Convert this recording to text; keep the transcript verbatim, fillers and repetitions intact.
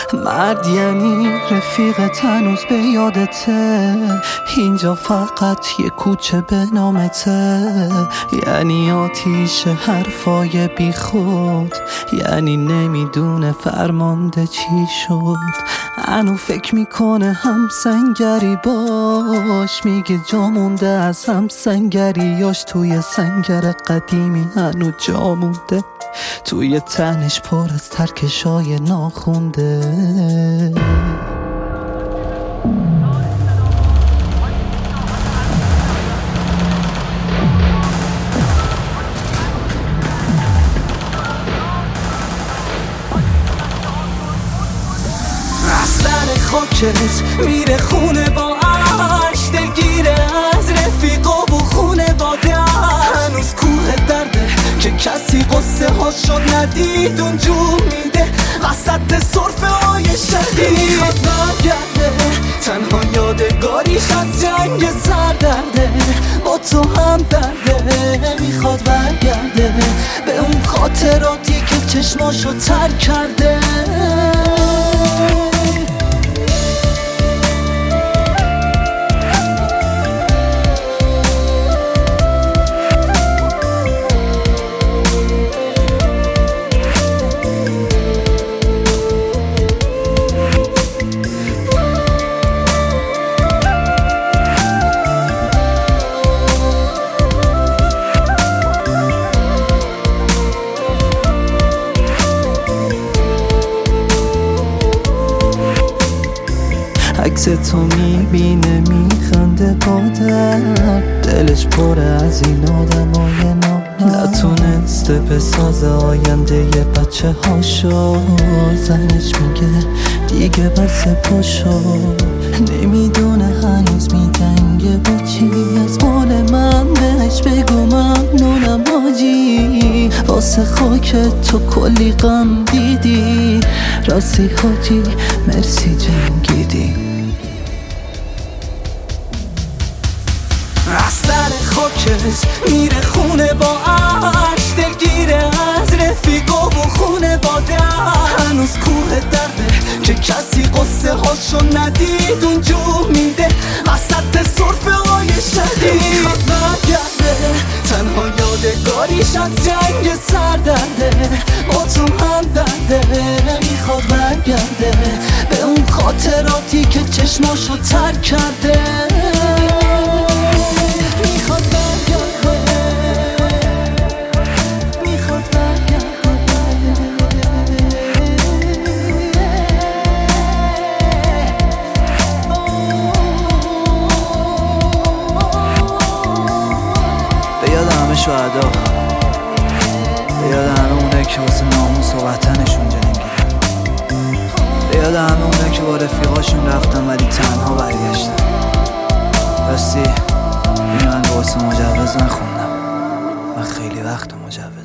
مرد یعنی رفیقت هنوز به یادته، اینجا فقط یه کوچه به نامته، یعنی آتیش حرفای بی خود، یعنی نمیدونه فرمانده چی شد. هنو فکر میکنه هم سنگری باش، میگه جا مونده از هم سنگریاش، توی سنگر قدیمی هنو جا مونده، توی تنش پر از ترکشای ناخونده. سر خاکت میره خونه با عشق، دلگیره از رفیقا و خونه باده، هنوز کوه درده که کسی قصه هاشو ندید اونجور میده وسط صرفه های شدید. میخواد برگرده تنها یادگاریش از جنگ سردرده، با تو هم درده. میخواد برگرده به اون خاطراتی که چشماشو تر کرده. عکس تو میبینه میخنده با درد، دلش پره از این آدمای نامرد، نتونسته بسازه آینده یه بچه هاشو. زنش میگه دیگه بس پاشو، نمیدونه هنوز میدنگه با چی. از مال من بهش بگو ممنونم حاجی، واسه خاک تو کلی غم دیدی، راستی حاجی مرسی جنگیدی. از سر خاکت میره خونه با عشق، دلگیره از رفیقا و خونه باده، هنوز کوه درده که کسی قصه هاشو ندید اونجور میده وسط صرفه های شدید. میخواد برگرده تنها یادگاریش از جنگ سردرده، با تو هم درده. میخواد برگرده به اون خاطراتی که چشماشو تر کرده. میخواد برگرده میخواد برگرده به یاد همه شهدا، به یاد همه اونه که واسه ناموس و وطنشون جنگیدن، به یاد همه اونه که با رفیقاشون رفتن ولی تنها برگشتن. راستی این من واسه مجوز نخوندم و خیلی وقت مجوز